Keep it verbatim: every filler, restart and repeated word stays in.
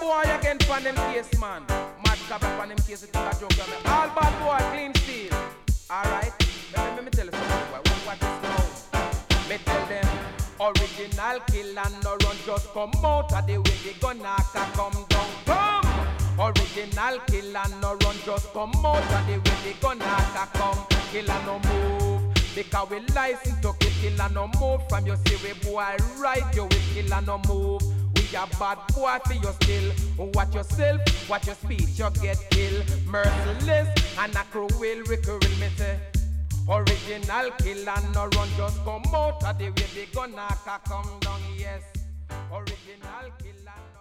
boy again for them case, man. Mad cop up on them case, it's a joke on me. All bad boy, clean steel. Alright, let me, let me tell you something, boy. What, what is now? Me tell them, original killer no run, just come out of the way they gonna come down. Come! Original killer no run, just come out of the way they gonna come. Killer no move. Because we license to kill, killer no move. From you see we boy right, you will killer no move. We a bad boy for your skill. Watch yourself, watch your speech, you get killed. Merciless and a cruel recurring me say. Original killer no run, just come out of the way they gonna come down, yes. Original killer.